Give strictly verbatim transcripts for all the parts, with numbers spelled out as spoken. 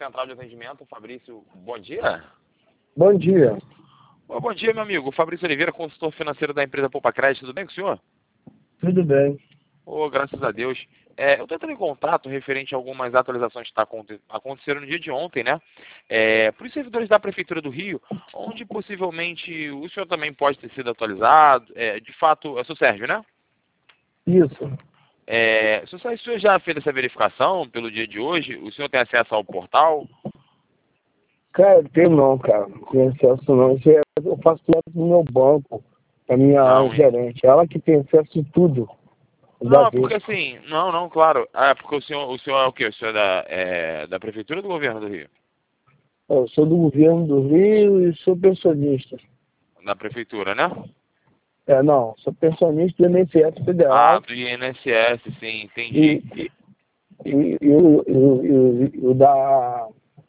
Central de Atendimento, Fabrício, bom dia. Bom dia. Ô, bom dia, meu amigo. Fabrício Oliveira, consultor financeiro da empresa Poupa Crédito. Tudo bem com o senhor? Tudo bem. Ô, graças a Deus. É, eu estou entrando em contato referente a algumas atualizações que tá, aconteceram no dia de ontem, né? É, para os servidores da Prefeitura do Rio, onde possivelmente o senhor também pode ter sido atualizado. É, de fato, eu sou Sérgio, né? Isso. É, se o senhor já fez essa verificação pelo dia de hoje, o senhor tem acesso ao portal? Cara, tem não, cara. Não tem acesso não. Isso é- Eu faço tudo no meu banco, a minha Não, hein? gerente. Ela que tem acesso a tudo. Não, Da é porque vez. assim, não, não, claro. É porque o senhor, o senhor é o quê? O senhor é da, é, da Prefeitura ou do Governo do Rio? Eu sou do governo do Rio e sou pensionista. Da Prefeitura, né? É, não, sou pensionista do I N S S Ah, Federal do I N S S, sim, e, entendi. e, e, e, o- e, o- e, o- e o da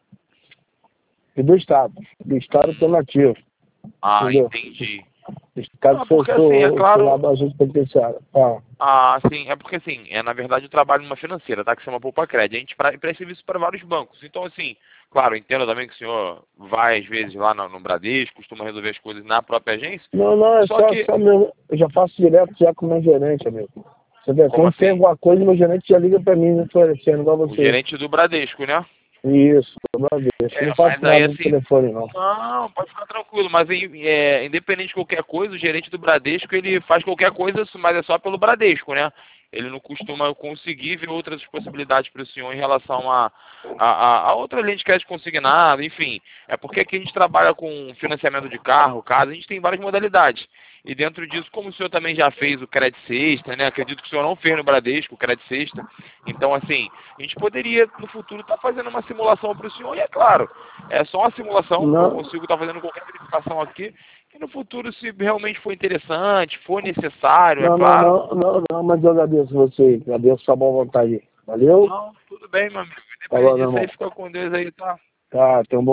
e do Estado. Do Estado Hum, alternativo. ah, Entendeu? entendi. Do Estado Não, que eu porque assim, é sou, eu sou lá claro. da agência penitenciária. Ah, Ah, sim, é porque assim, é na verdade eu trabalho numa financeira, tá? Que se chama Poupa Crédito. A gente pra- presta serviço para vários bancos. Então, assim, claro, eu entendo também que o senhor vai às vezes lá no, no Bradesco, costuma resolver as coisas na própria agência. não, não, é Só só, que, só meu. Eu já faço direto já com o meu gerente, amigo. Você vê, como quando tem assim? alguma coisa, meu gerente já liga pra mim, me oferecendo, igual O você. gerente do Bradesco, né? Isso, uma vez. Eu É, não faço mas aí nada no assim, telefone, não. não, pode ficar tranquilo, mas é, independente de qualquer coisa, o gerente do Bradesco, ele faz qualquer coisa, mas é só pelo Bradesco, né? Ele não costuma conseguir ver outras possibilidades para o senhor em relação a, a, a, a outra linha de crédito consignado, enfim. É porque aqui a gente trabalha com financiamento de carro, casa, a gente tem várias modalidades. E dentro disso, como o senhor também já fez o Crédito Sexta, né? Acredito que o senhor não fez no Bradesco o Crédito Sexta. Então, assim, a gente poderia, no futuro, estar fazendo uma simulação para o senhor. E é claro, é só uma simulação, eu Não, consigo estar fazendo qualquer verificação aqui. E no futuro, se realmente for interessante, for necessário, é não, não, claro. não, não, não, mas eu agradeço você, agradeço a boa vontade. Valeu? Não, tudo bem, meu amigo. Falou, Independente meu disso aí, irmão. fica com Deus aí, tá? Tá, tem um bom